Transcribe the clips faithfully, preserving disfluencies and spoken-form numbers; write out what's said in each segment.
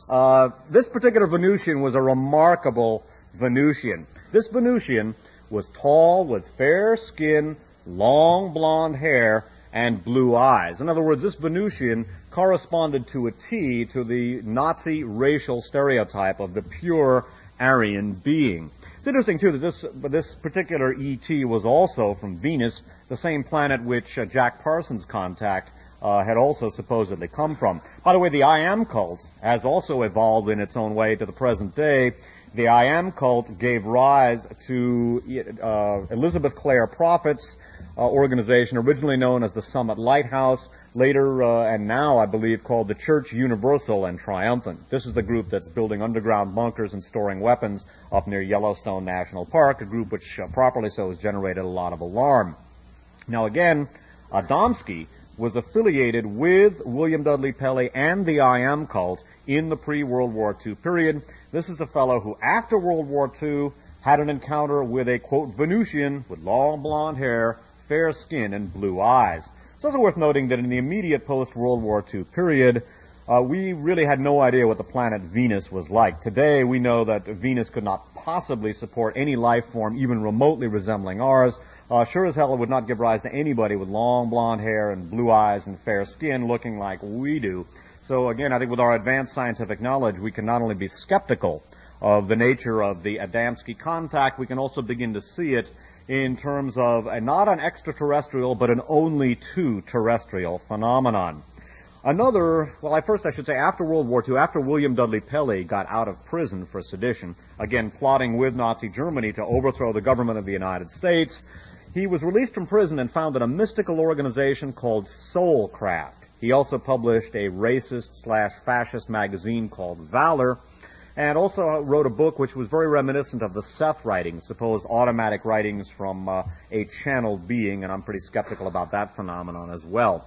Uh, this particular Venusian was a remarkable Venusian. This Venusian was tall, with fair skin, long blonde hair, and blue eyes. In other words, this Venusian corresponded to a T to the Nazi racial stereotype of the pure Aryan being. It's interesting, too, that this this particular E T was also from Venus, the same planet which uh, Jack Parsons' contact uh, had also supposedly come from. By the way, the I Am cult has also evolved in its own way to the present day. The I Am cult gave rise to uh, Elizabeth Clare Prophet's uh, organization, originally known as the Summit Lighthouse, later uh, and now, I believe, called the Church Universal and Triumphant. This is the group that's building underground bunkers and storing weapons up near Yellowstone National Park, a group which, uh, properly so, has generated a lot of alarm. Now, again, Adamski was affiliated with William Dudley Pelley and the I Am cult in the pre-World War Two period. This is a fellow who, after World War Two, had an encounter with a, quote, Venusian with long blonde hair, fair skin, and blue eyes. It's also worth noting that in the immediate post-World War Two period, uh, we really had no idea what the planet Venus was like. Today, we know that Venus could not possibly support any life form even remotely resembling ours. Uh, sure as hell it would not give rise to anybody with long blonde hair and blue eyes and fair skin looking like we do. So again, I think with our advanced scientific knowledge, we can not only be skeptical of the nature of the Adamski contact, we can also begin to see it in terms of a, not an extraterrestrial, but an only two terrestrial phenomenon. Another, well, I first I should say after World War Two, after William Dudley Pelley got out of prison for sedition, again plotting with Nazi Germany to overthrow the government of the United States, he was released from prison and founded a mystical organization called Soulcraft. He also published a racist slash fascist magazine called Valor, and also wrote a book which was very reminiscent of the Seth writings, supposed automatic writings from uh, a channeled being, and I'm pretty skeptical about that phenomenon as well.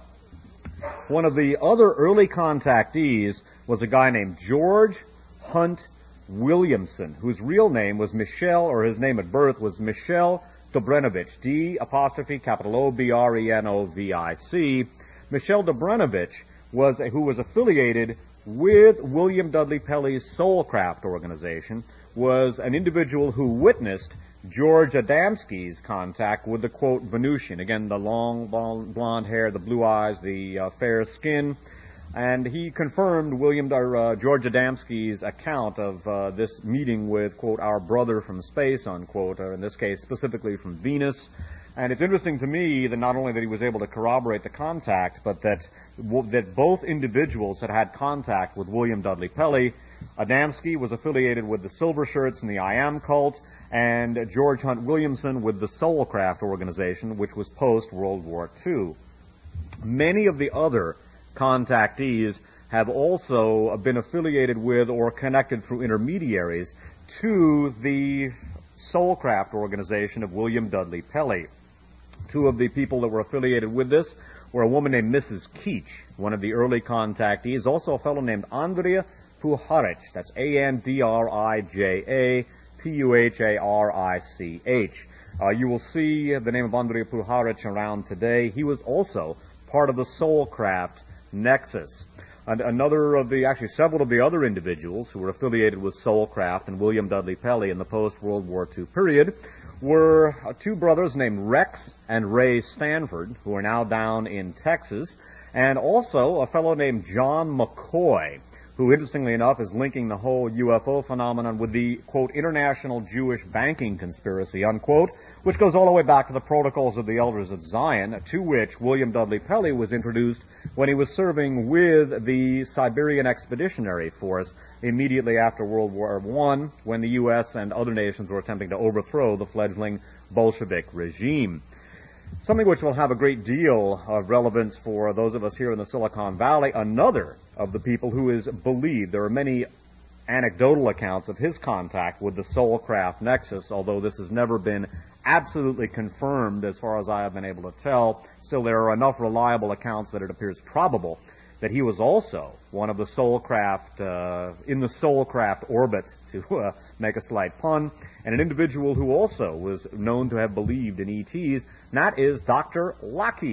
One of the other early contactees was a guy named George Hunt Williamson, whose real name was Michel, or his name at birth was Michel Dobrenovich, D apostrophe capital O B R E N O V I C. Michel Dobrenovich was who was affiliated with William Dudley Pelley's Soulcraft organization, was an individual who witnessed George Adamski's contact with the, quote, Venusian. Again, the long blonde hair, the blue eyes, the uh, fair skin. And he confirmed William uh, George Adamski's account of uh, this meeting with, quote, our brother from space, unquote, or in this case specifically from Venus. And it's interesting to me that not only that he was able to corroborate the contact, but that that both individuals had had contact with William Dudley Pelley. Adamski was affiliated with the Silver Shirts and the I Am cult, and George Hunt Williamson with the Soulcraft organization, which was post-World War Two. Many of the other contactees have also been affiliated with or connected through intermediaries to the Soulcraft organization of William Dudley Pelley. Two of the people that were affiliated with this were a woman named Missus Keach, one of the early contactees, also a fellow named Andrija Puharich. That's A N D R I J A P U H A R I C H. Uh, you will see the name of Andrija Puharich around today. He was also part of the Soulcraft nexus. And another of the, actually several of the other individuals who were affiliated with Soulcraft and William Dudley Pelley in the post-World War Two period were two brothers named Rex and Ray Stanford, who are now down in Texas, and also a fellow named John McCoy, who, interestingly enough, is linking the whole U F O phenomenon with the, quote, international Jewish banking conspiracy, unquote, which goes all the way back to the Protocols of the Elders of Zion, to which William Dudley Pelley was introduced when he was serving with the Siberian Expeditionary Force immediately after World War One, when the U S and other nations were attempting to overthrow the fledgling Bolshevik regime. Something which will have a great deal of relevance for those of us here in the Silicon Valley. Another of the people who is believed, there are many anecdotal accounts of his contact with the Soulcraft nexus, although this has never been absolutely confirmed as far as I have been able to tell. Still, there are enough reliable accounts that it appears probable that he was also one of the Soulcraft, uh, in the Soulcraft orbit, to uh, make a slight pun, and an individual who also was known to have believed in E Ts, and that is Doctor Lockheed.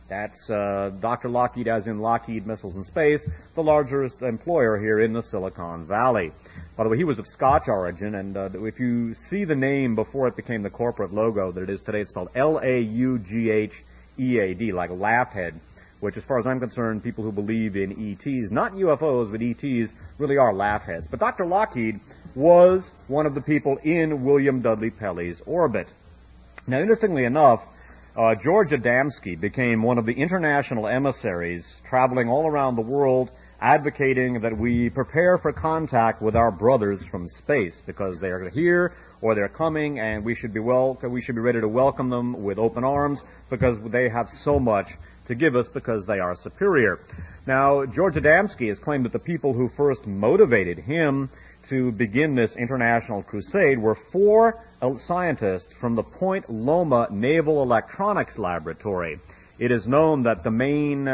That's uh, Doctor Lockheed, as in Lockheed Missiles and Space, the largest employer here in the Silicon Valley. By the way, he was of Scotch origin, and uh, if you see the name before it became the corporate logo that it is today, it's spelled L A U G H E A D, like Laughhead, which, as far as I'm concerned, people who believe in E Ts, not U F Os, but E Ts, really are laughheads. But Doctor Lockheed was one of the people in William Dudley Pelley's orbit. Now, interestingly enough, uh, George Adamski became one of the international emissaries traveling all around the world, advocating that we prepare for contact with our brothers from space, because they are here or they're coming, and we should be well, we should be ready to welcome them with open arms, because they have so much to give us, because they are superior. Now, George Adamski has claimed that the people who first motivated him to begin this international crusade were four scientists from the Point Loma Naval Electronics Laboratory. It is known that the main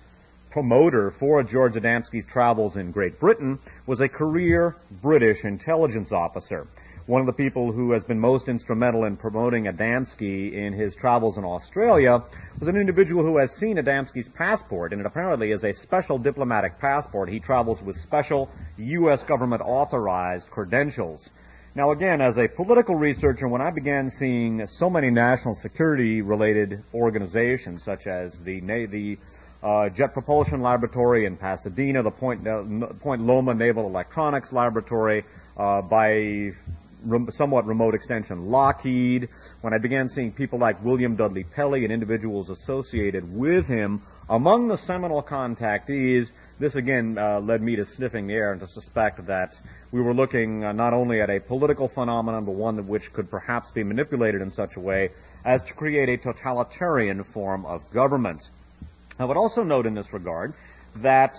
promoter for George Adamski's travels in Great Britain was a career British intelligence officer. One of the people who has been most instrumental in promoting Adamski in his travels in Australia was an individual who has seen Adamski's passport, and it apparently is a special diplomatic passport. He travels with special U S government authorized credentials. Now, again, as a political researcher, when I began seeing so many national security related organizations, such as the the uh, Jet Propulsion Laboratory in Pasadena, the Point, uh, Point Loma Naval Electronics Laboratory, uh, by somewhat remote extension Lockheed, when I began seeing people like William Dudley Pelley and individuals associated with him among the seminal contactees, this again uh, led me to sniffing the air and to suspect that we were looking uh, not only at a political phenomenon, but one which could perhaps be manipulated in such a way as to create a totalitarian form of government. I would also note in this regard that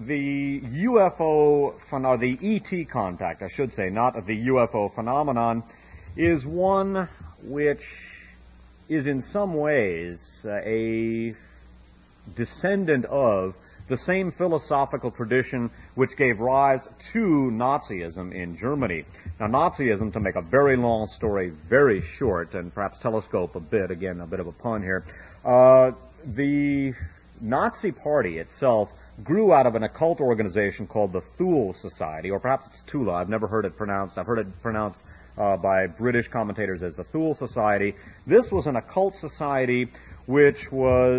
the U F O, or the E T contact, I should say, not the U F O phenomenon, is one which is in some ways uh, a descendant of the same philosophical tradition which gave rise to Nazism in Germany. Now, Nazism, to make a very long story very short, and perhaps telescope a bit, again, a bit of a pun here, uh, the Nazi Party itself grew out of an occult organization called the Thule Society, or perhaps it's Tula. I've never heard it pronounced. I've heard it pronounced uh, by British commentators as the Thule Society. This was an occult society which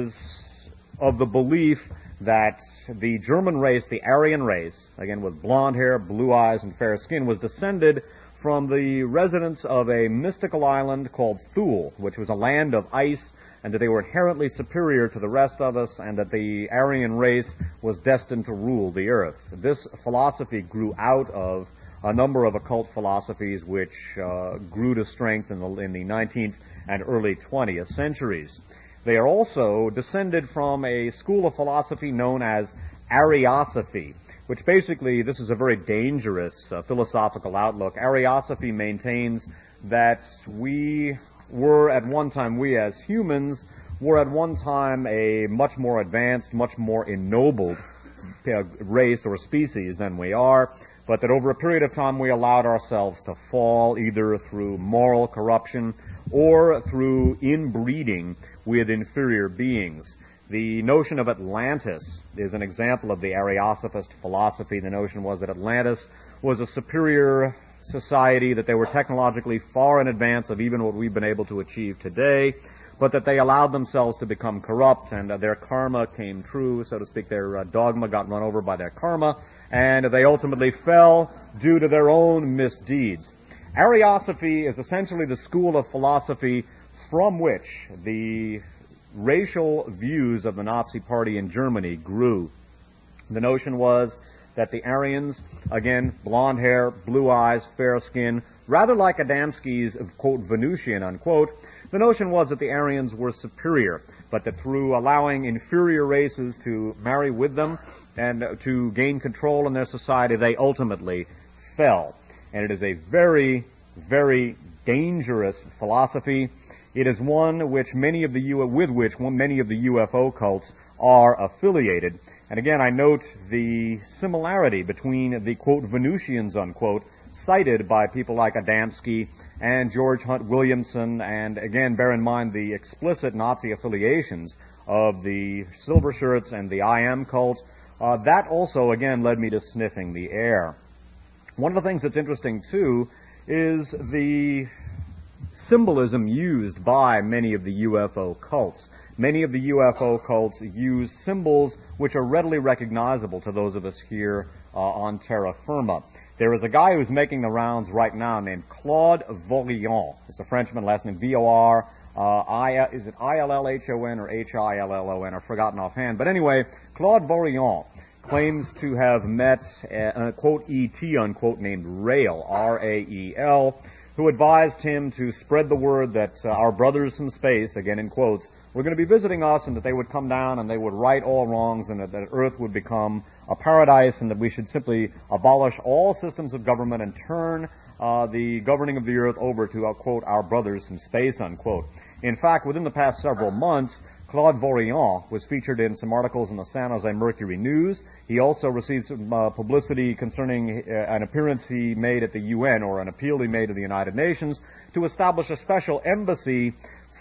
was of the belief that the German race, the Aryan race, again with blonde hair, blue eyes, and fair skin, was descended from the residents of a mystical island called Thule, which was a land of ice, and that they were inherently superior to the rest of us, and that the Aryan race was destined to rule the earth. This philosophy grew out of a number of occult philosophies which uh, grew to strength in the, in the nineteenth and early twentieth centuries. They are also descended from a school of philosophy known as Ariosophy, which basically, this is a very dangerous uh, philosophical outlook. Ariosophy maintains that we were at one time, we as humans, were at one time a much more advanced, much more ennobled uh, race or species than we are, but that over a period of time we allowed ourselves to fall either through moral corruption or through inbreeding with inferior beings. The notion of Atlantis is an example of the Ariosophist philosophy. The notion was that Atlantis was a superior society, that they were technologically far in advance of even what we've been able to achieve today, but that they allowed themselves to become corrupt, and uh, their karma came true, so to speak. Their uh, dogma got run over by their karma, and they ultimately fell due to their own misdeeds. Ariosophy is essentially the school of philosophy from which the racial views of the Nazi Party in Germany grew. The notion was that the Aryans, again, blonde hair, blue eyes, fair skin, rather like Adamski's, quote, Venusian, unquote, the notion was that the Aryans were superior, but that through allowing inferior races to marry with them and to gain control in their society, they ultimately fell. And it is a very, very dangerous philosophy. It is one which many of the U- with which many of the U F O cults are affiliated. And again, I note the similarity between the, quote, Venusians, unquote, cited by people like Adamski and George Hunt Williamson, and again, bear in mind the explicit Nazi affiliations of the Silver Shirts and the I M cult. Uh, that also, again, led me to sniffing the air. One of the things that's interesting, too, is the symbolism used by many of the U F O cults. Many of the U F O cults use symbols which are readily recognizable to those of us here uh, on terra firma. There is a guy who's making the rounds right now named Claude Vorilhon. It's a Frenchman, last name V O R. Uh, I, is it I L L H O N or H I L L O N? I've forgotten offhand. But anyway, Claude Vorilhon claims to have met a, a quote, E T, unquote, named Rael, R A E L, who advised him to spread the word that uh, our brothers from space, again in quotes, were going to be visiting us, and that they would come down and they would right all wrongs, and that, that Earth would become a paradise, and that we should simply abolish all systems of government and turn uh, the governing of the Earth over to, uh, quote, our brothers from space, unquote. In fact, within the past several months, Claude Vorilhon was featured in some articles in the San Jose Mercury News. He also received some uh, publicity concerning uh, an appearance he made at the U N, or an appeal he made to the United Nations, to establish a special embassy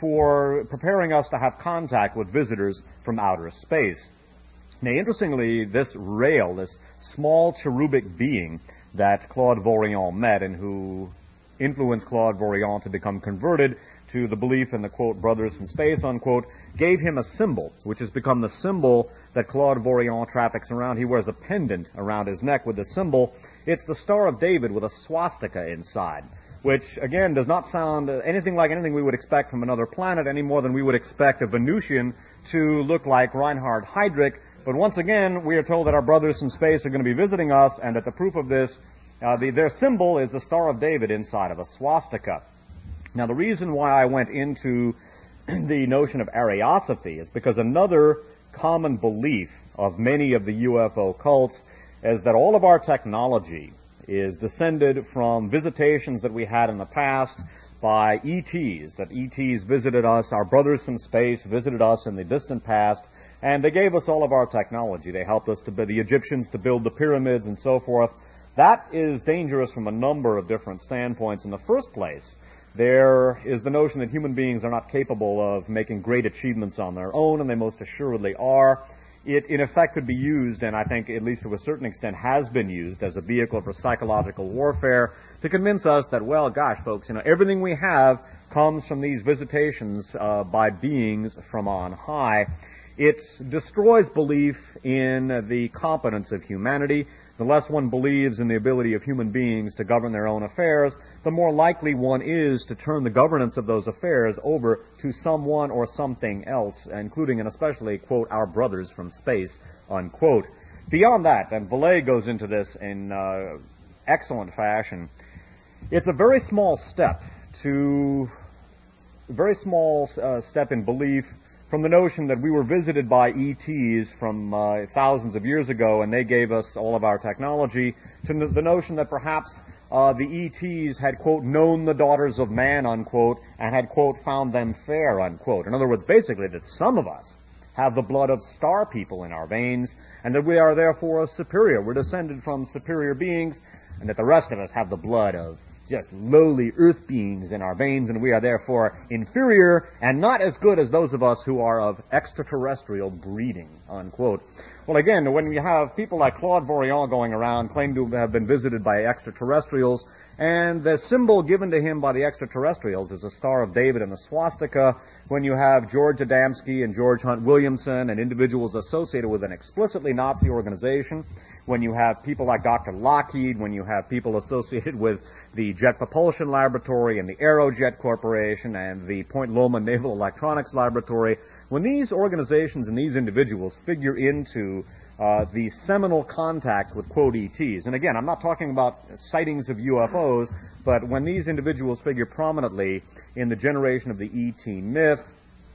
for preparing us to have contact with visitors from outer space. Now, interestingly, this Rael, this small cherubic being that Claude Vorilhon met and who influenced Claude Vorilhon to become converted to the belief in the, quote, brothers from space, unquote, gave him a symbol, which has become the symbol that Claude Vorilhon traffics around. He wears a pendant around his neck with the symbol. It's the Star of David with a swastika inside, which, again, does not sound anything like anything we would expect from another planet any more than we would expect a Venusian to look like Reinhard Heydrich. But once again, we are told that our brothers from space are going to be visiting us, and that the proof of this, uh, the, their symbol is the Star of David inside of a swastika. Now, the reason why I went into the notion of Ariosophy is because another common belief of many of the U F O cults is that all of our technology is descended from visitations that we had in the past by E Ts, that E Ts visited us, our brothers from space visited us in the distant past, and they gave us all of our technology. They helped us to build the Egyptians to build the pyramids and so forth. That is dangerous from a number of different standpoints. In the first place, there is the notion that human beings are not capable of making great achievements on their own, and they most assuredly are. It, in effect, could be used, and I think at least to a certain extent has been used, as a vehicle for psychological warfare to convince us that, well, gosh, folks, you know, everything we have comes from these visitations uh, by beings from on high. It destroys belief in the competence of humanity. The less one believes in the ability of human beings to govern their own affairs, the more likely one is to turn the governance of those affairs over to someone or something else, including and especially, quote, our brothers from space, unquote. Beyond that, and Vallée goes into this in uh, excellent fashion, it's a very small step to, very small uh, step in belief from the notion that we were visited by E Ts from uh, thousands of years ago and they gave us all of our technology, to the notion that perhaps uh, the E Ts had, quote, known the daughters of man, unquote, and had, quote, found them fair, unquote. In other words, basically that some of us have the blood of star people in our veins, and that we are therefore superior. We're descended from superior beings, and that the rest of us have the blood of just lowly earth beings in our veins, and we are therefore inferior and not as good as those of us who are of extraterrestrial breeding, unquote. Well, again, when you have people like Claude Vorilhon going around, claim to have been visited by extraterrestrials, and the symbol given to him by the extraterrestrials is a Star of David and the swastika, when you have George Adamski and George Hunt Williamson and individuals associated with an explicitly Nazi organization, when you have people like Doctor Lockheed, when you have people associated with the Jet Propulsion Laboratory and the Aerojet Corporation and the Point Loma Naval Electronics Laboratory, when these organizations and these individuals figure into uh, the seminal contacts with, quote, E Ts, and again, I'm not talking about sightings of U F Os, but when these individuals figure prominently in the generation of the E T myth,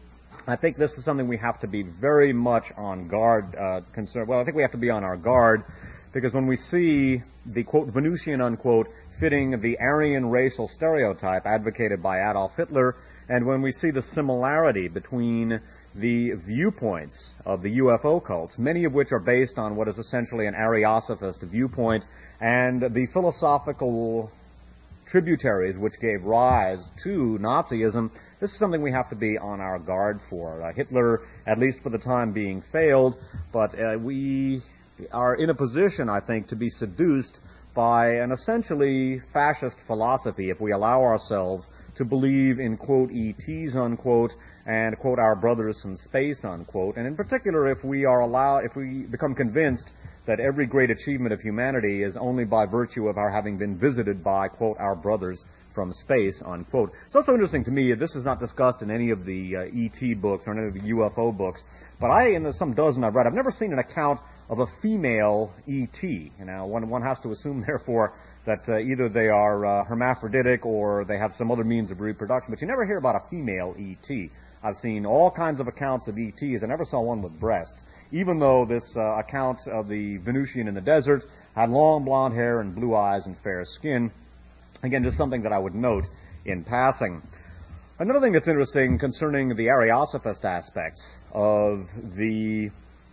I think this is something we have to be very much on guard, uh, concerned. Well, I think we have to be on our guard, because when we see the, quote, Venusian, unquote, fitting the Aryan racial stereotype advocated by Adolf Hitler, and when we see the similarity between the viewpoints of the U F O cults, many of which are based on what is essentially an Ariosophist viewpoint, and the philosophical tributaries which gave rise to Nazism, this is something we have to be on our guard for. Uh, Hitler, at least for the time being, failed, but uh, we are in a position, I think, to be seduced by an essentially fascist philosophy if we allow ourselves to believe in, quote, E Ts, unquote, and, quote, our brothers from space, unquote, and in particular if we are allowed, if we become convinced that every great achievement of humanity is only by virtue of our having been visited by, quote, our brothers from space, unquote. It's also interesting to me, this is not discussed in any of the uh, E T books or any of the U F O books, but I, in the some dozen I've read, I've never seen an account of a female E T. You know, one, one has to assume, therefore, that uh, either they are uh, hermaphroditic or they have some other means of reproduction, but you never hear about a female E T. I've seen all kinds of accounts of E Ts. I never saw one with breasts, even though this uh, account of the Venusian in the desert had long blonde hair and blue eyes and fair skin. Again, just something that I would note in passing. Another thing that's interesting concerning the Ariosophist aspects of the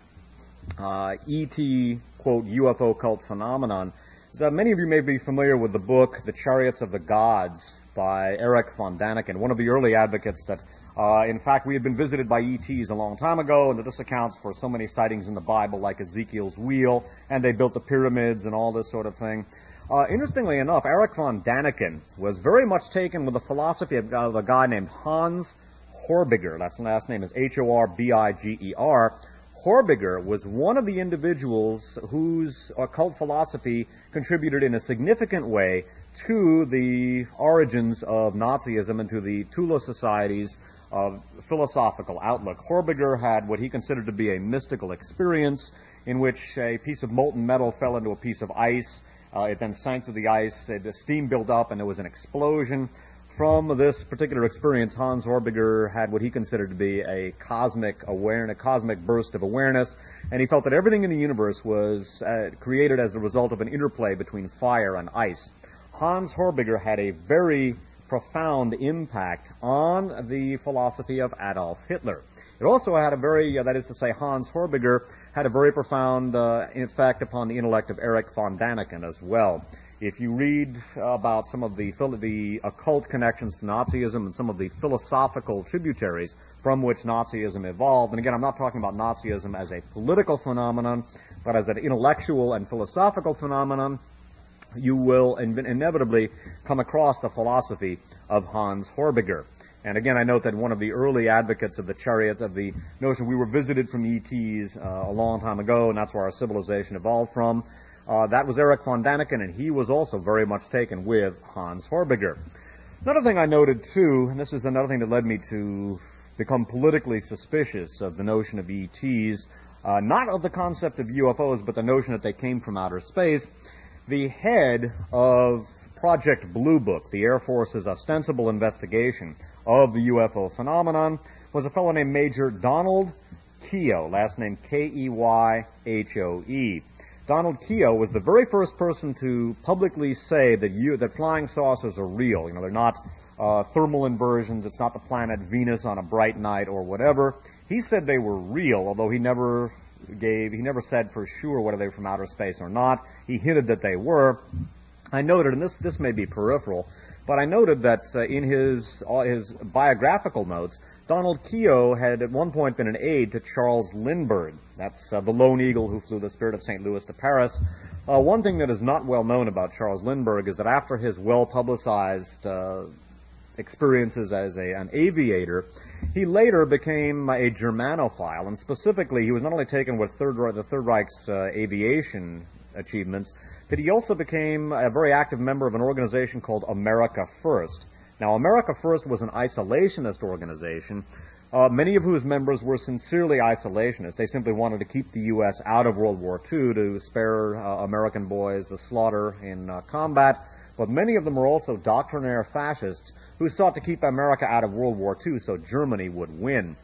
uh, E T, quote, U F O cult phenomenon is that many of you may be familiar with the book The Chariots of the Gods by Erich von Daniken, one of the early advocates that, uh, in fact, we had been visited by E Ts a long time ago, and that this accounts for so many sightings in the Bible like Ezekiel's wheel, and they built the pyramids and all this sort of thing. Uh, interestingly enough, Erich von Daniken was very much taken with the philosophy of, of a guy named Hans Horbiger. That's the last name is H O R B I G E R. Horbiger was one of the individuals whose occult philosophy contributed in a significant way to the origins of Nazism and to the Tula Society's uh, philosophical outlook. Horbiger had what he considered to be a mystical experience in which a piece of molten metal fell into a piece of ice. Uh, it then sank through the ice, it, the steam built up, and there was an explosion. From this particular experience, Hans Horbiger had what he considered to be a cosmic awareness, a cosmic burst of awareness, and he felt that everything in the universe was uh, created as a result of an interplay between fire and ice. Hans Horbiger had a very profound impact on the philosophy of Adolf Hitler. It also had a very, uh, that is to say, Hans Horbiger had a very profound uh, effect upon the intellect of Erich von Daniken as well. If you read about some of the, the occult connections to Nazism and some of the philosophical tributaries from which Nazism evolved, and again, I'm not talking about Nazism as a political phenomenon, but as an intellectual and philosophical phenomenon, you will in- inevitably come across the philosophy of Hans Horbiger. And again, I note that one of the early advocates of the chariots, of the notion we were visited from E Ts uh, a long time ago, and that's where our civilization evolved from, Uh, that was Erich von Daniken, and he was also very much taken with Hans Horbiger. Another thing I noted, too, and this is another thing that led me to become politically suspicious of the notion of E Ts, uh, not of the concept of U F Os, but the notion that they came from outer space. The head of Project Blue Book, the Air Force's ostensible investigation of the U F O phenomenon, was a fellow named Major Donald Keough, last name K E Y H O E. Donald Keough was the very first person to publicly say that you, that flying saucers are real. You know, they're not uh, thermal inversions. It's not the planet Venus on a bright night or whatever. He said they were real, although he never gave, he never said for sure whether they were from outer space or not. He hinted that they were. I noted, and this this may be peripheral, but I noted that uh, in his uh, his biographical notes, Donald Keough had at one point been an aide to Charles Lindbergh. That's uh, the lone eagle who flew the Spirit of Saint Louis to Paris. Uh, one thing that is not well known about Charles Lindbergh is that after his well-publicized uh, experiences as a, an aviator, he later became a Germanophile, and specifically he was not only taken with Third, the Third Reich's uh, aviation achievements, but he also became a very active member of an organization called America First. Now, America First was an isolationist organization, uh, many of whose members were sincerely isolationist. They simply wanted to keep the U S out of World War Two to spare uh, American boys the slaughter in uh, combat, but many of them were also doctrinaire fascists who sought to keep America out of World War Two so Germany would win.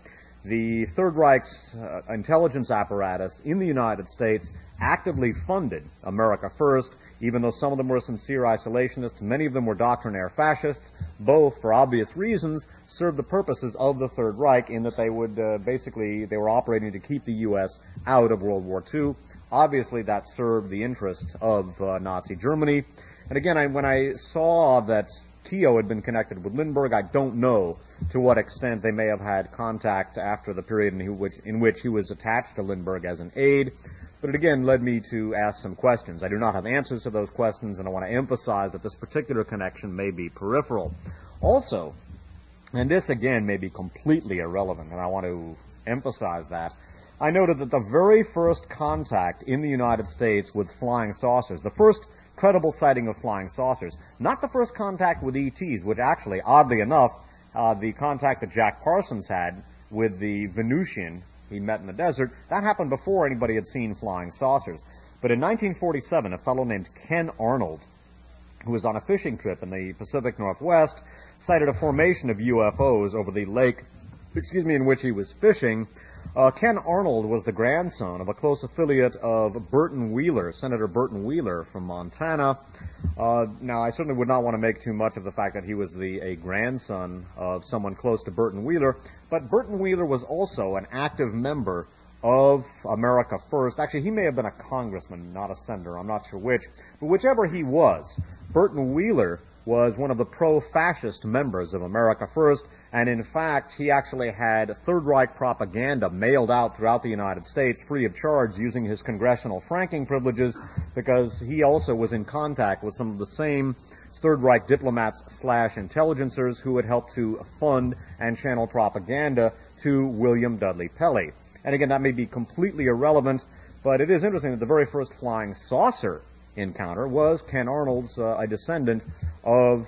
the Third Reich's uh, intelligence apparatus in the United States actively funded America First, even though some of them were sincere isolationists, many of them were doctrinaire fascists. Both, for obvious reasons, served the purposes of the Third Reich in that they would uh, basically, they were operating to keep the U S out of World War Two. Obviously, that served the interests of uh, Nazi Germany. And again, I, when I saw that Keogh had been connected with Lindbergh, I don't know to what extent they may have had contact after the period in which, in which he was attached to Lindbergh as an aide. But it again led me to ask some questions. I do not have answers to those questions, and I want to emphasize that this particular connection may be peripheral. Also, and this again may be completely irrelevant, and I want to emphasize that, I noted that the very first contact in the United States with flying saucers, the first credible sighting of flying saucers, not the first contact with E Ts, which actually, oddly enough, uh, the contact that Jack Parsons had with the Venusian he met in the desert, that happened before anybody had seen flying saucers. But in nineteen forty-seven, a fellow named Ken Arnold, who was on a fishing trip in the Pacific Northwest, sighted a formation of U F Os over the lake, excuse me, in which he was fishing. Uh, Ken Arnold was the grandson of a close affiliate of Burton Wheeler, Senator Burton Wheeler from Montana. Uh, now, I certainly would not want to make too much of the fact that he was the a grandson of someone close to Burton Wheeler, but Burton Wheeler was also an active member of America First. Actually, he may have been a congressman, not a senator, I'm not sure which, but whichever he was, Burton Wheeler was one of the pro-fascist members of America First, and in fact, he actually had Third Reich propaganda mailed out throughout the United States free of charge using his congressional franking privileges, because he also was in contact with some of the same Third Reich diplomats slash intelligencers who had helped to fund and channel propaganda to William Dudley Pelley. And again, that may be completely irrelevant, but it is interesting that the very first flying saucer encounter was Ken Arnold's, uh, a descendant of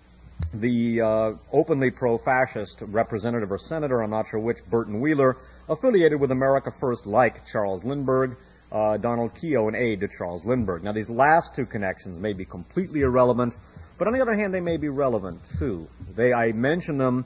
the uh, openly pro-fascist representative or senator, I'm not sure which, Burton Wheeler, affiliated with America First like Charles Lindbergh, uh, Donald Keogh, an aide to Charles Lindbergh. Now, these last two connections may be completely irrelevant, but on the other hand, they may be relevant too. They, I mention them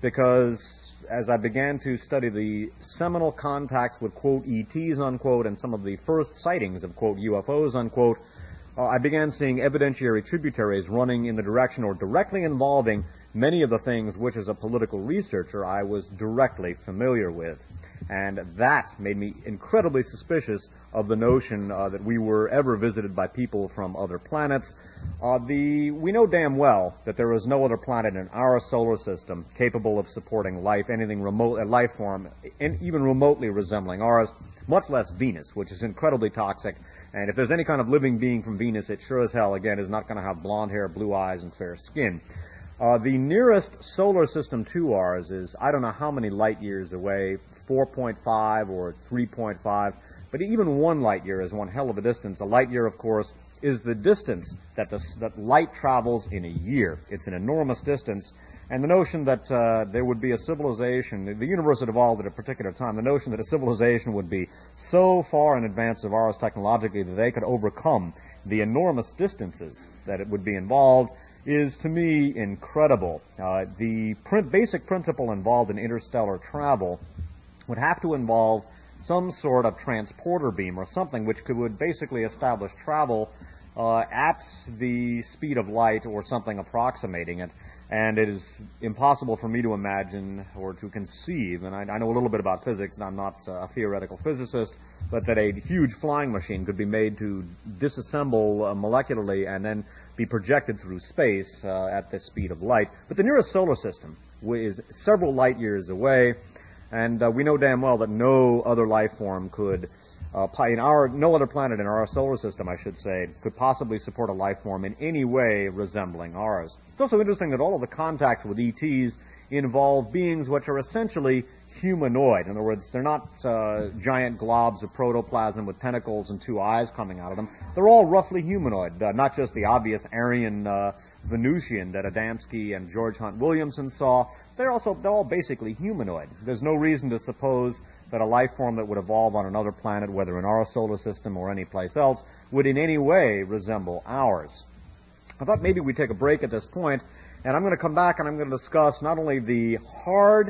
because as I began to study the seminal contacts with, quote, E Ts, unquote, and some of the first sightings of, quote, U F Os, unquote, uh, I began seeing evidentiary tributaries running in the direction or directly involving many of the things which, as a political researcher, I was directly familiar with. And that made me incredibly suspicious of the notion uh, that we were ever visited by people from other planets. Uh, the, we know damn well that there is no other planet in our solar system capable of supporting life, anything remote, a life form, in, even remotely resembling ours, much less Venus, which is incredibly toxic. And if there's any kind of living being from Venus, it sure as hell, again, is not going to have blonde hair, blue eyes, and fair skin. Uh, the nearest solar system to ours is, I don't know how many light years away, four point five or three point five, but even one light year is one hell of a distance. A light year, of course, is the distance that, the, that light travels in a year. It's an enormous distance, and the notion that uh, there would be a civilization, the universe had evolved at a particular time, the notion that a civilization would be so far in advance of ours technologically that they could overcome the enormous distances that it would be involved is, to me, incredible. Uh, the pr- basic principle involved in interstellar travel would have to involve some sort of transporter beam or something which could would basically establish travel uh, at the speed of light or something approximating it. And it is impossible for me to imagine or to conceive, and I, I know a little bit about physics, and I'm not a theoretical physicist, but that a huge flying machine could be made to disassemble uh, molecularly and then be projected through space uh, at the speed of light. But the nearest solar system is several light years away, and uh, we know damn well that no other life form could, uh, in our, no other planet in our solar system, I should say, could possibly support a life form in any way resembling ours. It's also interesting that all of the contacts with E Ts involve beings which are essentially humanoid. In other words, they're not uh, giant globs of protoplasm with tentacles and two eyes coming out of them. They're all roughly humanoid, uh, not just the obvious Aryan uh, Venusian that Adamski and George Hunt Williamson saw. They're also they're all basically humanoid. There's no reason to suppose that a life form that would evolve on another planet, whether in our solar system or any place else, would in any way resemble ours. I thought maybe we'd take a break at this point, and I'm going to come back and I'm going to discuss not only the hard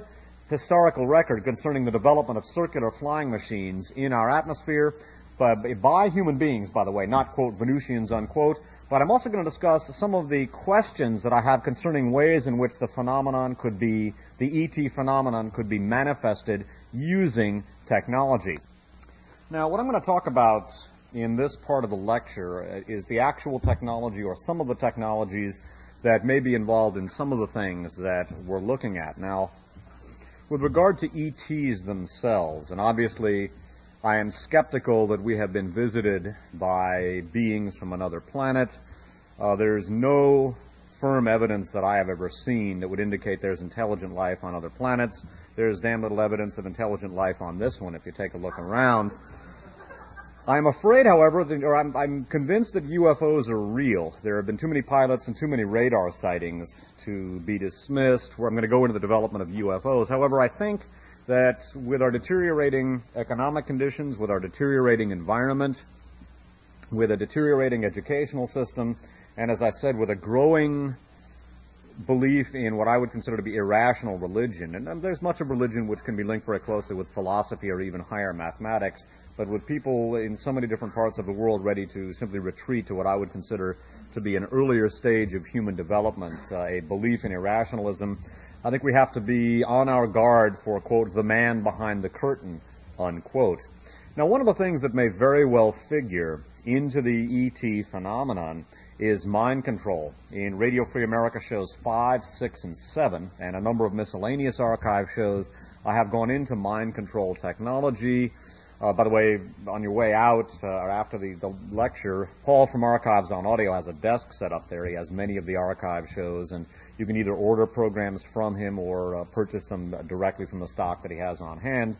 historical record concerning the development of circular flying machines in our atmosphere by, by human beings, by the way, not, quote, Venusians, unquote. But I'm also going to discuss some of the questions that I have concerning ways in which the phenomenon could be, the E T phenomenon could be manifested using technology. Now, what I'm going to talk about in this part of the lecture is the actual technology or some of the technologies that may be involved in some of the things that we're looking at. Now, with regard to E Ts themselves, and obviously I am skeptical that we have been visited by beings from another planet. Uh, there's no firm evidence that I have ever seen that would indicate there's intelligent life on other planets. There's damn little evidence of intelligent life on this one if you take a look around. I'm afraid, however, that, or I'm, I'm convinced that U F Os are real. There have been too many pilots and too many radar sightings to be dismissed, where I'm going to go into the development of U F Os. However, I think that with our deteriorating economic conditions, with our deteriorating environment, with a deteriorating educational system, and as I said, with a growing belief in what I would consider to be irrational religion, and there's much of religion which can be linked very closely with philosophy or even higher mathematics, but with people in so many different parts of the world ready to simply retreat to what I would consider to be an earlier stage of human development, uh, a belief in irrationalism, I think we have to be on our guard for, quote, the man behind the curtain, unquote. Now, one of the things that may very well figure into the E T phenomenon is mind control. In Radio Free America shows five, six, and seven, and a number of miscellaneous archive shows, I have gone into mind control technology. Uh, by the way, on your way out, uh, or after the, the lecture, Paul from Archives on Audio has a desk set up there. He has many of the archive shows, and you can either order programs from him or uh, purchase them directly from the stock that he has on hand.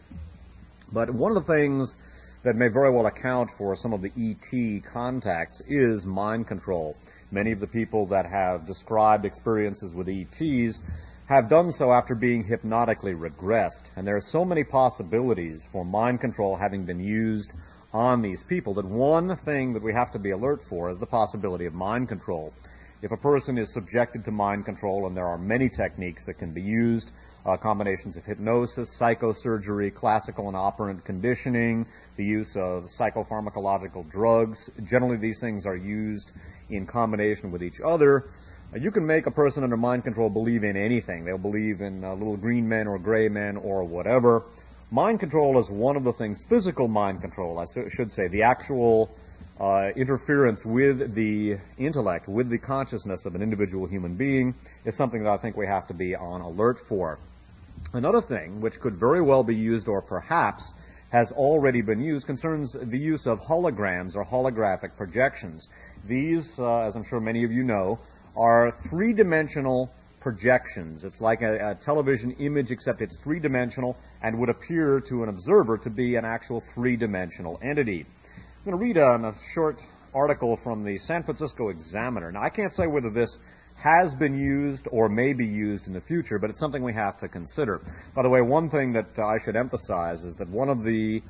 But one of the things that may very well account for some of the E T contacts is mind control. Many of the people that have described experiences with E Ts have done so after being hypnotically regressed. And there are so many possibilities for mind control having been used on these people that one thing that we have to be alert for is the possibility of mind control. If a person is subjected to mind control, and there are many techniques that can be used, uh, combinations of hypnosis, psychosurgery, classical and operant conditioning, the use of psychopharmacological drugs, generally these things are used in combination with each other. Uh, you can make a person under mind control believe in anything. They'll believe in uh, little green men or gray men or whatever. Mind control is one of the things, physical mind control, I should say, the actual Uh, interference with the intellect, with the consciousness of an individual human being, is something that I think we have to be on alert for. Another thing, which could very well be used or perhaps has already been used, concerns the use of holograms or holographic projections. These, uh, as I'm sure many of you know, are three-dimensional projections. It's like a, a television image, except it's three-dimensional and would appear to an observer to be an actual three-dimensional entity. I'm going to read a, a short article from the San Francisco Examiner. Now, I can't say whether this has been used or may be used in the future, but it's something we have to consider. By the way, one thing that uh, I should emphasize is that one of the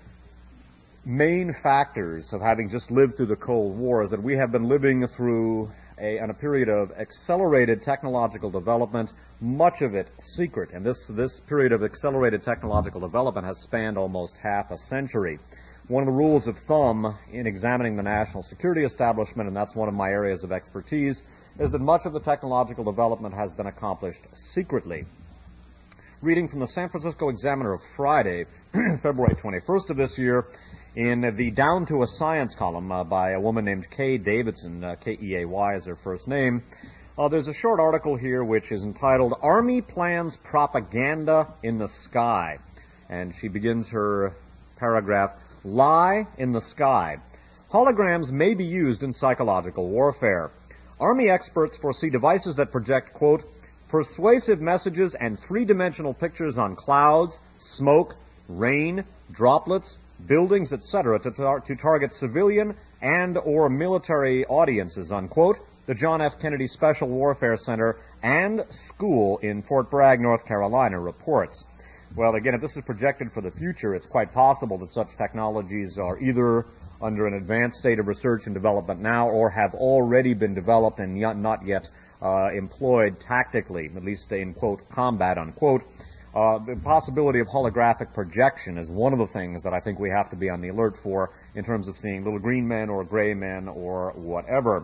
main factors of having just lived through the Cold War is that we have been living through a, in a period of accelerated technological development, much of it secret. And this, this period of accelerated technological development has spanned almost half a century. One of the rules of thumb in examining the national security establishment, and that's one of my areas of expertise, is that much of the technological development has been accomplished secretly. Reading from the San Francisco Examiner of Friday, February twenty-first of this year, in the Down to a Science column uh, by a woman named Kay Davidson, uh, K E A Y is her first name, uh, there's a short article here which is entitled, Army Plans Propaganda in the Sky. And she begins her paragraph, Lie in the Sky. Holograms may be used in psychological warfare. Army experts foresee devices that project, quote, persuasive messages and three-dimensional pictures on clouds, smoke, rain, droplets, buildings, et cetera to, tar- to target civilian and or military audiences, unquote, the John F. Kennedy Special Warfare Center and School in Fort Bragg, North Carolina, reports. Well, again, if this is projected for the future, it's quite possible that such technologies are either under an advanced state of research and development now or have already been developed and yet not yet uh, employed tactically, at least in, quote, combat, unquote. Uh, the possibility of holographic projection is one of the things that I think we have to be on the alert for in terms of seeing little green men or gray men or whatever.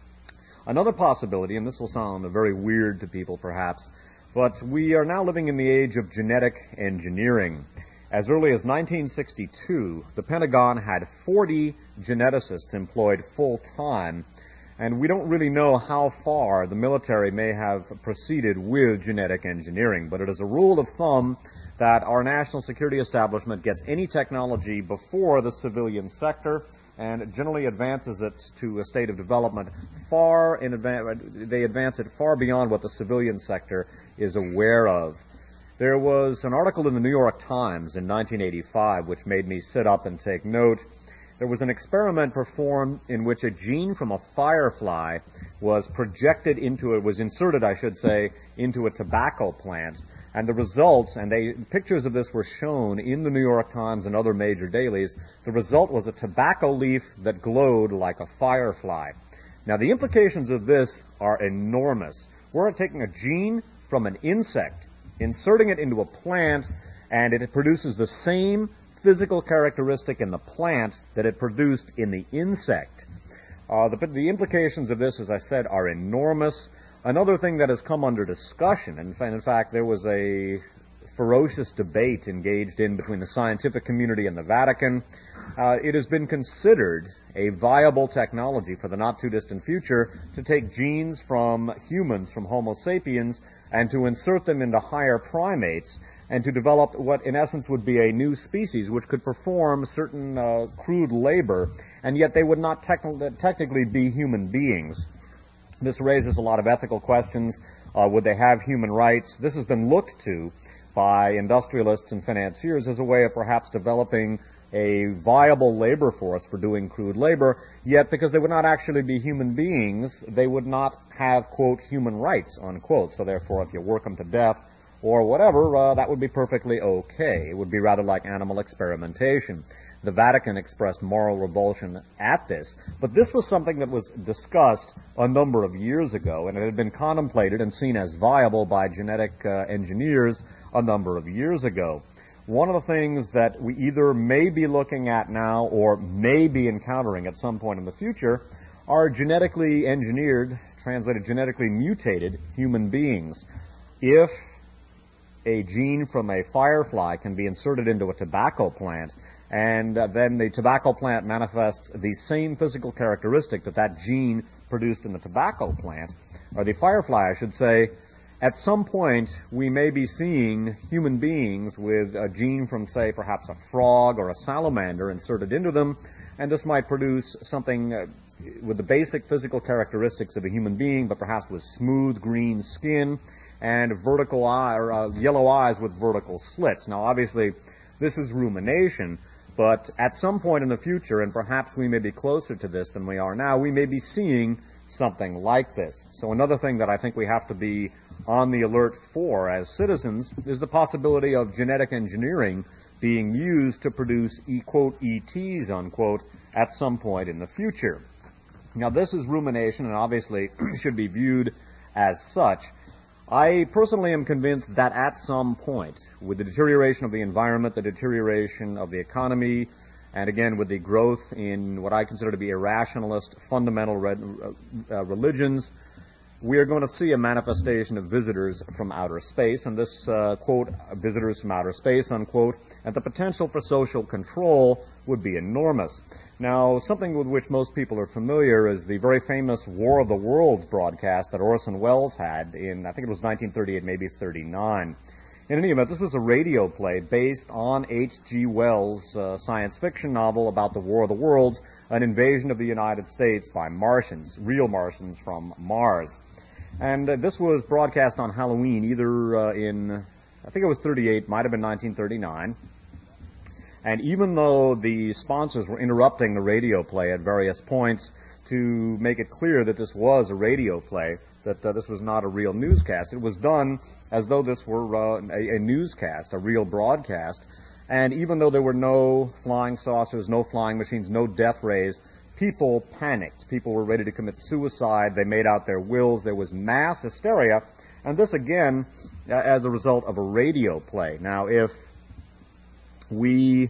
Another possibility, and this will sound very weird to people perhaps, but we are now living in the age of genetic engineering. As early as nineteen sixty-two, the Pentagon had forty geneticists employed full-time, and we don't really know how far the military may have proceeded with genetic engineering, but it is a rule of thumb that our national security establishment gets any technology before the civilian sector and generally advances it to a state of development far in advance. They advance it far beyond what the civilian sector is aware of. There was an article in the New York Times in nineteen eighty-five which made me sit up and take note. There was an experiment performed in which a gene from a firefly was projected into it, was inserted, I should say, into a tobacco plant. And the results, and they, pictures of this were shown in the New York Times and other major dailies, the result was a tobacco leaf that glowed like a firefly. Now, the implications of this are enormous. We're taking a gene from an insect, inserting it into a plant, and it produces the same physical characteristic in the plant that it produced in the insect. Uh, the, the implications of this, as I said, are enormous. Another thing that has come under discussion, and in fact there was a ferocious debate engaged in between the scientific community and the Vatican, uh, it has been considered a viable technology for the not-too-distant future to take genes from humans, from Homo sapiens, and to insert them into higher primates, and to develop what in essence would be a new species which could perform certain uh, crude labor, and yet they would not techn- technically be human beings. This raises a lot of ethical questions. Uh, would they have human rights? This has been looked to by industrialists and financiers as a way of perhaps developing a viable labor force for doing crude labor, yet because they would not actually be human beings, they would not have, quote, human rights, unquote. So therefore, if you work them to death or whatever, uh, that would be perfectly okay. It would be rather like animal experimentation. The Vatican expressed moral revulsion at this, but this was something that was discussed a number of years ago, and it had been contemplated and seen as viable by genetic uh, engineers a number of years ago. One of the things that we either may be looking at now or may be encountering at some point in the future are genetically engineered, translated genetically mutated human beings. If a gene from a firefly can be inserted into a tobacco plant, and uh, then the tobacco plant manifests the same physical characteristic that that gene produced in the tobacco plant, or the firefly, I should say, at some point we may be seeing human beings with a gene from, say, perhaps a frog or a salamander inserted into them, and this might produce something uh, with the basic physical characteristics of a human being, but perhaps with smooth green skin and vertical eye, or uh, yellow eyes with vertical slits. Now, obviously, this is rumination, but at some point in the future, and perhaps we may be closer to this than we are now, we may be seeing something like this. So another thing that I think we have to be on the alert for as citizens is the possibility of genetic engineering being used to produce, e, quote, E Ts, unquote, at some point in the future. Now, this is rumination and obviously should be viewed as such. I personally am convinced that at some point, with the deterioration of the environment, the deterioration of the economy, and again with the growth in what I consider to be irrationalist fundamental re- uh, religions, we are going to see a manifestation of visitors from outer space, and this, uh, quote, visitors from outer space, unquote, and the potential for social control would be enormous. Now, something with which most people are familiar is the very famous War of the Worlds broadcast that Orson Welles had in, I think it was nineteen thirty-eight, maybe thirty-nine. In any event, this was a radio play based on H G Wells' uh, science fiction novel about the War of the Worlds, an invasion of the United States by Martians, real Martians from Mars. And uh, this was broadcast on Halloween, either uh, in, I think it was thirty-eight, might have been nineteen thirty-nine. And even though the sponsors were interrupting the radio play at various points to make it clear that this was a radio play, that uh, this was not a real newscast, it was done as though this were uh, a, a newscast, a real broadcast. And even though there were no flying saucers, no flying machines, no death rays, people panicked. People were ready to commit suicide. They made out their wills. There was mass hysteria. And this, again, as a result of a radio play. Now, if we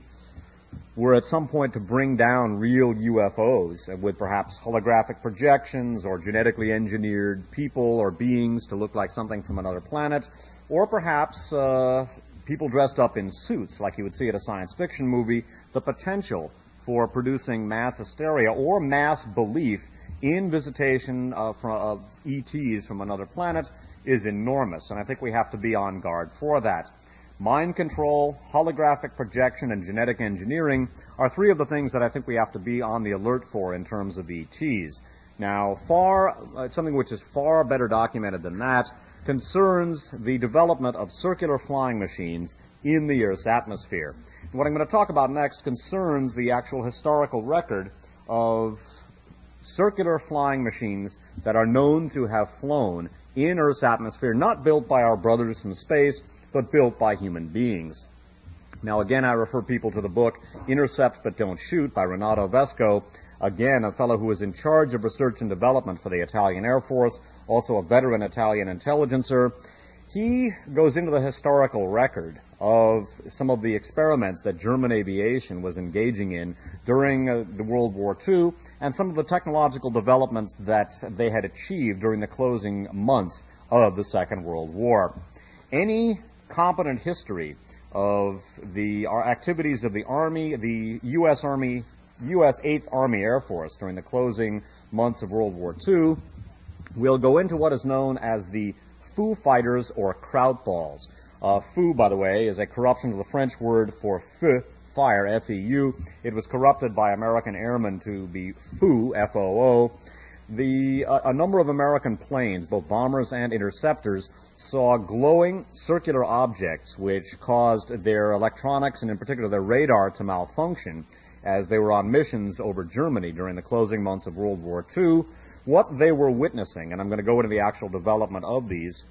were at some point to bring down real U F Os with perhaps holographic projections or genetically engineered people or beings to look like something from another planet, or perhaps uh, people dressed up in suits like you would see at a science fiction movie, the potential for producing mass hysteria or mass belief in visitation uh, from, of E Ts from another planet is enormous, and I think we have to be on guard for that. Mind control, holographic projection, and genetic engineering are three of the things that I think we have to be on the alert for in terms of E Ts. Now, far, uh, something which is far better documented than that concerns the development of circular flying machines in the Earth's atmosphere. And what I'm going to talk about next concerns the actual historical record of circular flying machines that are known to have flown in Earth's atmosphere, not built by our brothers from space, but built by human beings. Now, again, I refer people to the book Intercept But Don't Shoot by Renato Vesco, again, a fellow who is in charge of research and development for the Italian Air Force, also a veteran Italian intelligencer. He goes into the historical record of some of the experiments that German aviation was engaging in during uh, the World War Two and some of the technological developments that they had achieved during the closing months of the Second World War. Any competent history of the our activities of the Army, the U S Army, U S eighth Army Air Force during the closing months of World War Two will go into what is known as the Foo Fighters or Krautballs. Uh, foo, by the way, is a corruption of the French word for feu, fire, F E U. It was corrupted by American airmen to be foo, F O O. The, uh, a number of American planes, both bombers and interceptors, saw glowing circular objects which caused their electronics and in particular their radar to malfunction as they were on missions over Germany during the closing months of World War Two. What they were witnessing, and I'm going to go into the actual development of these,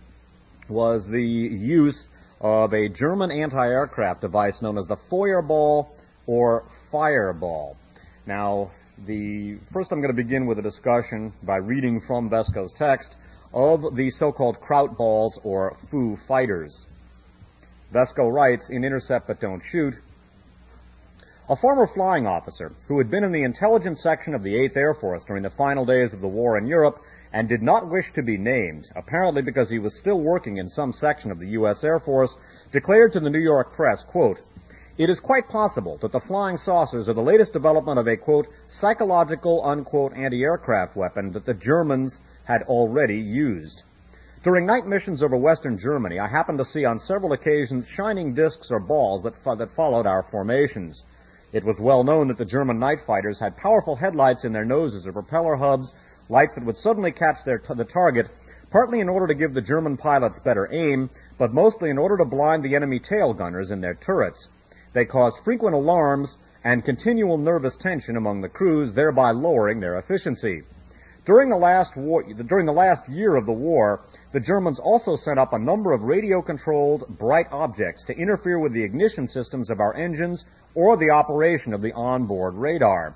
was the use of a German anti-aircraft device known as the Feuerball or Fireball. Now, the first I'm going to begin with a discussion by reading from Vesco's text of the so-called Krautballs or Foo Fighters. Vesco writes in Intercept But Don't Shoot, a former flying officer who had been in the intelligence section of the eighth Air Force during the final days of the war in Europe and did not wish to be named, apparently because he was still working in some section of the U S Air Force, declared to the New York press, quote, it is quite possible that the flying saucers are the latest development of a, quote, psychological, unquote, anti-aircraft weapon that the Germans had already used. During night missions over Western Germany, I happened to see on several occasions shining discs or balls that, fo- that followed our formations. It was well known that the German night fighters had powerful headlights in their noses or propeller hubs, lights that would suddenly catch their t- the target, partly in order to give the German pilots better aim, but mostly in order to blind the enemy tail gunners in their turrets. They caused frequent alarms and continual nervous tension among the crews, thereby lowering their efficiency. During the last war, during the last year of the war, the Germans also sent up a number of radio-controlled bright objects to interfere with the ignition systems of our engines or the operation of the onboard radar.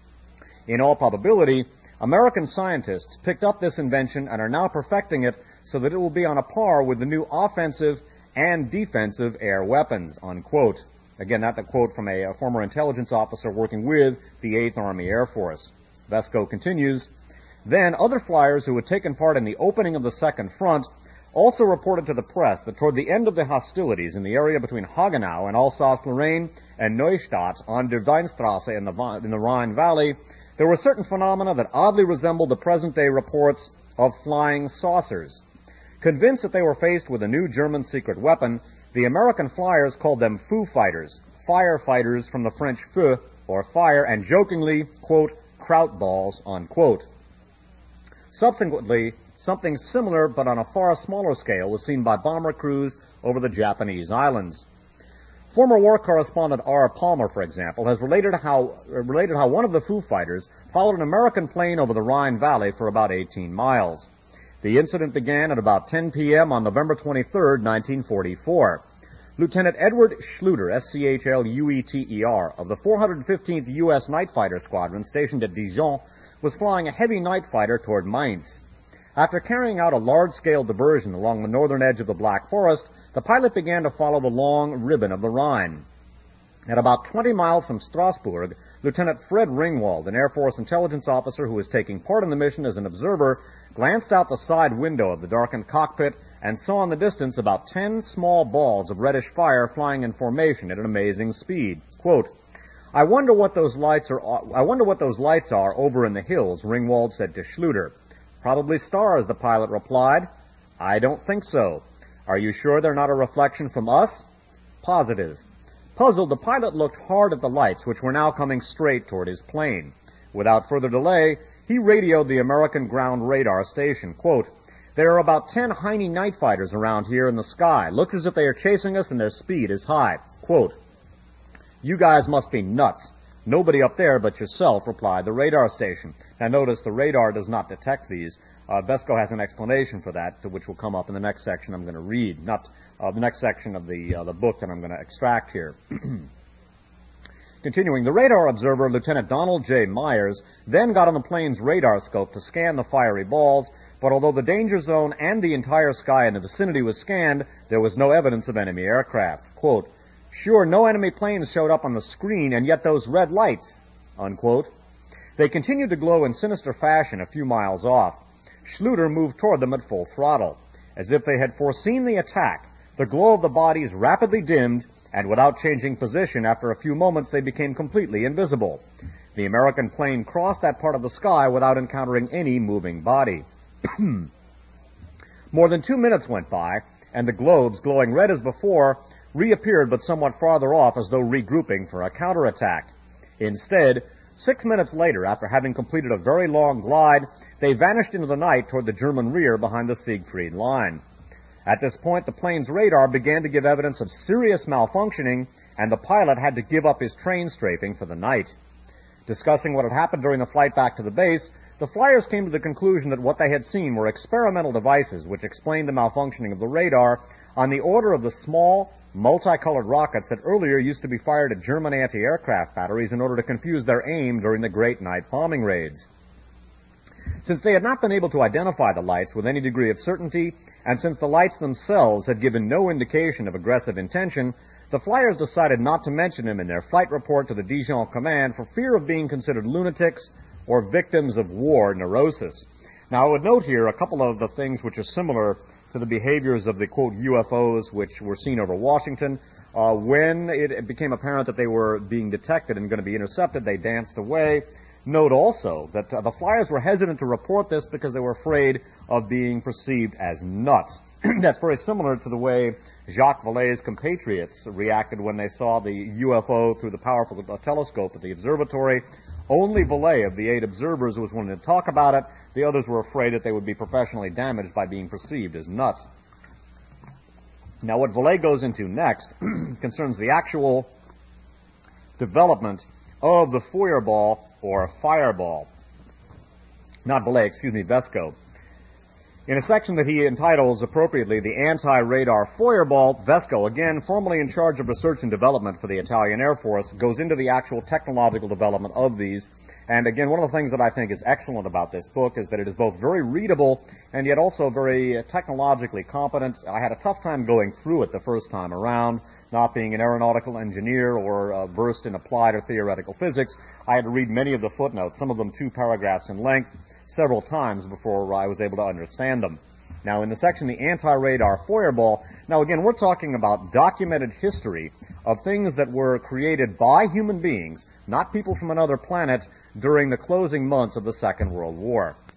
In all probability, American scientists picked up this invention and are now perfecting it so that it will be on a par with the new offensive and defensive air weapons, unquote. Again, that's a quote from a, a former intelligence officer working with the eighth Army Air Force. Vesco continues, then other flyers who had taken part in the opening of the Second Front also reported to the press that toward the end of the hostilities in the area between Hagenau and Alsace-Lorraine and Neustadt on der Weinstrasse in the, in the Rhine Valley, there were certain phenomena that oddly resembled the present-day reports of flying saucers. Convinced that they were faced with a new German secret weapon, the American flyers called them Foo Fighters, firefighters from the French feu, or fire, and jokingly, quote, Krautballs, unquote. Subsequently, something similar but on a far smaller scale was seen by bomber crews over the Japanese islands. Former war correspondent R. Palmer, for example, has related how, related how one of the Foo Fighters followed an American plane over the Rhine Valley for about eighteen miles. The incident began at about ten p.m. on November twenty-third, nineteen forty-four. Lieutenant Edward Schluter, S C H L U E T E R, of the four hundred fifteenth U S Night Fighter Squadron stationed at Dijon, was flying a heavy night fighter toward Mainz. After carrying out a large-scale diversion along the northern edge of the Black Forest, the pilot began to follow the long ribbon of the Rhine. At about twenty miles from Strasbourg, Lieutenant Fred Ringwald, an Air Force intelligence officer who was taking part in the mission as an observer, glanced out the side window of the darkened cockpit and saw in the distance about ten small balls of reddish fire flying in formation at an amazing speed. Quote, I wonder what those lights are I wonder what those lights are over in the hills, Ringwald said to Schluter. Probably stars, the pilot replied. I don't think so. Are you sure they're not a reflection from us? Positive. Puzzled, the pilot looked hard at the lights, which were now coming straight toward his plane. Without further delay, he radioed the American ground radar station. Quote, there are about ten Heine night fighters around here in the sky. Looks as if they are chasing us and their speed is high. Quote, you guys must be nuts. Nobody up there but yourself, replied the radar station. Now notice the radar does not detect these. Uh, Vesco has an explanation for that, which will come up in the next section I'm going to read, not uh, the next section of the, uh, the book that I'm going to extract here. Continuing, the radar observer, Lieutenant Donald J. Myers, then got on the plane's radar scope to scan the fiery balls, but although the danger zone and the entire sky in the vicinity was scanned, there was no evidence of enemy aircraft. Quote, sure, no enemy planes showed up on the screen, and yet those red lights, unquote. They continued to glow in sinister fashion a few miles off. Schluter moved toward them at full throttle. As if they had foreseen the attack, the glow of the bodies rapidly dimmed, and without changing position, after a few moments they became completely invisible. The American plane crossed that part of the sky without encountering any moving body. More than two minutes went by, and the globes, glowing red as before, reappeared but somewhat farther off as though regrouping for a counterattack. Instead, six minutes later, after having completed a very long glide, they vanished into the night toward the German rear behind the Siegfried Line. At this point, the plane's radar began to give evidence of serious malfunctioning, and the pilot had to give up his train strafing for the night. Discussing what had happened during the flight back to the base, the flyers came to the conclusion that what they had seen were experimental devices which explained the malfunctioning of the radar on the order of the small, multicolored rockets that earlier used to be fired at German anti-aircraft batteries in order to confuse their aim during the Great Night bombing raids. Since they had not been able to identify the lights with any degree of certainty, and since the lights themselves had given no indication of aggressive intention, the flyers decided not to mention them in their flight report to the Dijon command for fear of being considered lunatics or victims of war neurosis. Now, I would note here a couple of the things which are similar to the behaviors of the, quote, U F Os which were seen over Washington. Uh, when it became apparent that they were being detected and going to be intercepted, they danced away. Note also that uh, the flyers were hesitant to report this because they were afraid of being perceived as nuts. That's very similar to the way Jacques Vallée's compatriots reacted when they saw the U F O through the powerful telescope at the observatory. Only Vallée of the eight observers was willing to talk about it. The others were afraid that they would be professionally damaged by being perceived as nuts. Now, what Vallée goes into next concerns the actual development of the Feuerball or fireball. Not Vallée, excuse me, Vesco. In a section that he entitles appropriately the Anti-Radar Feuerball, Vesco, again formerly in charge of research and development for the Italian Air Force, goes into the actual technological development of these. And again, one of the things that I think is excellent about this book is that it is both very readable and yet also very technologically competent. I had a tough time going through it the first time around. Not being an aeronautical engineer or uh, versed in applied or theoretical physics, I had to read many of the footnotes, some of them two paragraphs in length, several times before I was able to understand them. Now, in the section, the Anti-Radar Feuerball, now again, we're talking about documented history of things that were created by human beings, not people from another planet, during the closing months of the Second World War.